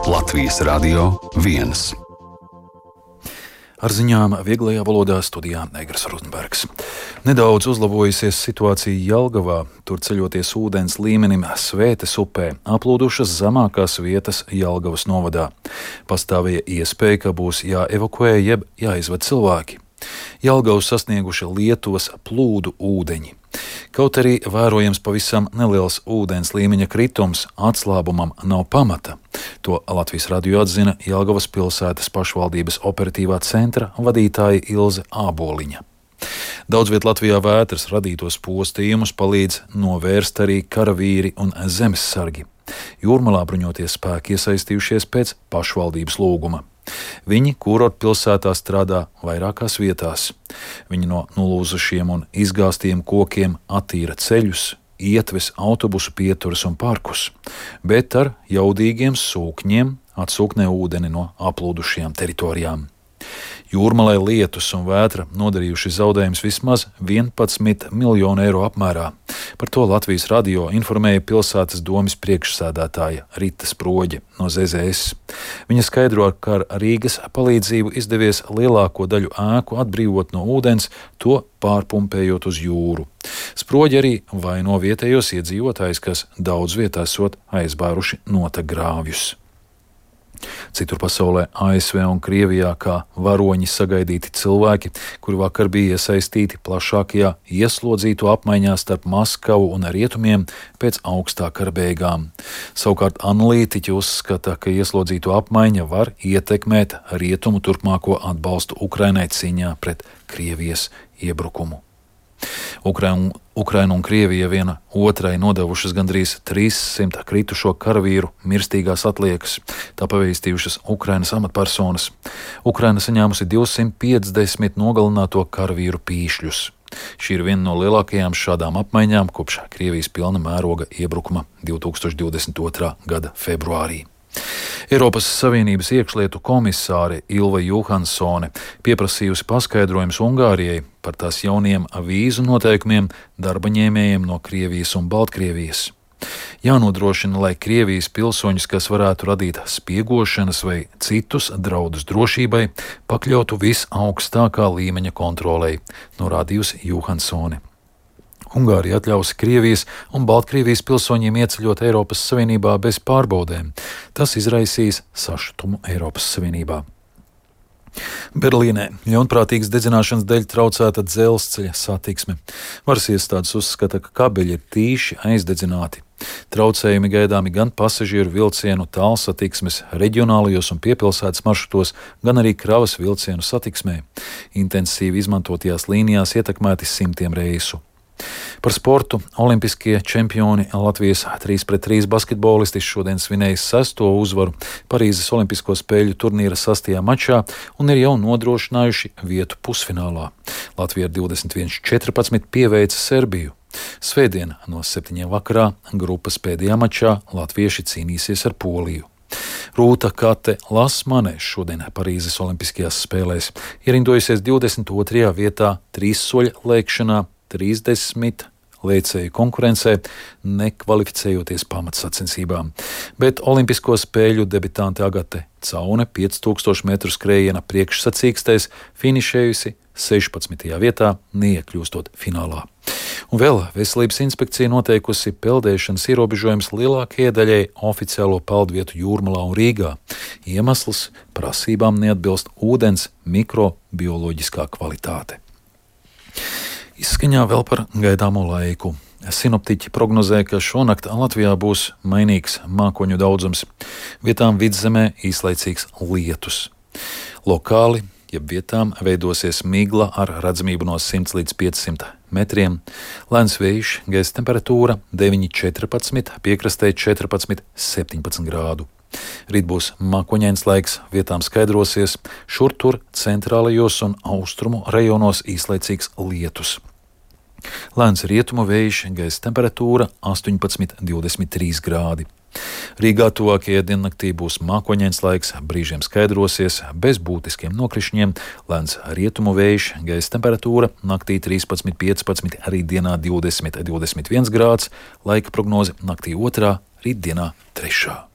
Latvijas Radio 1. Ar ziņām vieglajā valodā studijā Negras Rozenbergs. Nedaudz uzlabojusies situācija Jelgavā, tur ceļoties ūdens līmenim Svētes upē, aplūdušas zemākās vietas Jelgavas novadā. Pastāvēja iespēja, ka būs jāevakuē jeb jāizved cilvēki. Jelgavu sasnieguši Lietuvas plūdu ūdeņi. Kaut arī vērojams pavisam neliels ūdens līmeņa kritums, atslābumam nav pamata. To Latvijas radio atzina Jelgavas pilsētas pašvaldības operatīvā centra vadītāja Ilze Āboliņa. Daudzviet Latvijā vētras radītos postījumus palīdz novērst arī karavīri un zemessargi. Jūrmalā bruņotie spēki iesaistījušies pēc pašvaldības lūguma. Viņi kurortpilsētā strādā vairākās vietās. Viņi no nolūzušiem un izgāztiem kokiem attīra ceļus, ietves, autobusu pieturas un parkus, bet ar jaudīgiem sūkņiem atsūknē ūdeni no aplūdušajām teritorijām. Jūrmalē lietus un vētra nodarījuši zaudējumus vismaz 11 miljonu eiro apmērā. Par to Latvijas radio informēja pilsētas domes priekšsēdētāja Rita Sproģe no ZZS. Viņa skaidro, ka ar Rīgas palīdzību izdevies lielāko daļu ēku atbrīvot no ūdens, to pārpumpējot uz jūru. Sproģe arī vaino vietējos iedzīvotājus, kas daudz vietā esot aizbāruši notekgrāvjus. Citur pasaulē, ASV un Krievijā, kā varoņi sagaidīti cilvēki, kuri vakar bija iesaistīti plašākajā ieslodzīto apmaiņā starp Maskavu un rietumiem pēc augstā kara beigām. Savukārt analītiķi uzskata, ka ieslodzīto apmaiņa var ietekmēt rietumu turpmāko atbalstu Ukrainai cīņā pret Krievijas iebrukumu. Ukraina un Krievija viena otrai nodevušas gandrīz 300 kritušo karavīru mirstīgās atliekas, tā pavēstījušas Ukrainas amatpersonas. Ukraina saņēmusi 250 nogalināto karavīru pīšļus. Šī ir viena no lielākajām šādām apmaiņām kopš Krievijas pilna mēroga iebrukuma 2022. gada februārī. Eiropas Savienības iekšlietu komisāre Ilva Johansone pieprasījusi paskaidrojumus Ungārijai par tās jauniem vīzu noteikumiem darba ņēmējiem no Krievijas un Baltkrievijas. Jānodrošina, lai Krievijas pilsoņus, kas varētu radīt spiegošanas vai citus draudus drošībai, pakļautu visaugstākā līmeņa kontrolei, norādījusi Johansone. Ungārija atļaus Krievijas un Baltkrievijas pilsoņiem ieceļot Eiropas Savienībā bez pārbaudēm. Tas izraisīs sašutumu Eiropas Savienībā. Berlīnē ļaunprātīgas dedzināšanas dēļ traucēta dzelzceļa satiksme. Varas iestādes uzskata, ka kabeļi ir tīši aizdedzināti. Traucējumi gaidāmi gan pasažieru vilcienu tālsatiksmes, reģionālajos un piepilsētas maršrutos, gan arī kravas vilcienu satiksmē. Intensīvi izmantotajās līnijās ietekmēti simtiem reisu. Par sportu olimpiskie čempioni Latvijas 3-pret-3 basketbolisti šodien svinēja 6. uzvaru Parīzes Olimpisko spēļu turnīra 6. mačā un ir jau nodrošinājuši vietu pusfinālā. Latvija ar 21-14 pieveica Serbiju. Svētdien no 7. vakarā grupas pēdējā mačā latvieši cīnīsies ar Poliju. Rūta Kate Lasmane šodien Parīzes Olimpiskajās spēlēs ierindojusies 22. vietā trīssoļa lēkšanā, 30 lēcēju konkurencē, nekvalificējoties pamatsacensībām. Bet Olimpisko spēļu debitante Agate Caune 5000 metru skrējiena priekšsacīkstēs finišējusi 16. vietā, neiekļūstot finālā. Un vēl Veselības inspekcija noteikusi peldēšanas ierobežojums lielākajai daļai oficiālo peldvietu Jūrmalā un Rīgā. Iemesls prasībām neatbilst ūdens mikrobioloģiskā kvalitāte. Izskaņā vēl par gaidāmo laiku. Sinoptiķi prognozē, ka šonakt Latvijā būs mainīgs mākoņu daudzums. Vietām vidzemē īslaicīgs lietus. Lokāli, jeb vietām veidosies migla ar redzamību no 100 līdz 500 metriem. Lēns vējš, gaisa temperatūra 9,14, piekrastē 14,17 grādu. Rīt būs mākoņains laiks, vietām skaidrosies, šur tur centrālajos un austrumu rajonos īslaicīgs lietus. Lēns rietumu vējš, gaisa temperatūra 18,23 grādi. Rīgā tuvākajā diennaktī būs mākoņains laiks, brīžiem skaidrosies, bez būtiskiem nokrišņiem, lēns rietumu vējš, gaisa temperatūra naktī 13,15, arī dienā 20,21 grāds, laika prognoze naktī 2, rītdienā 3.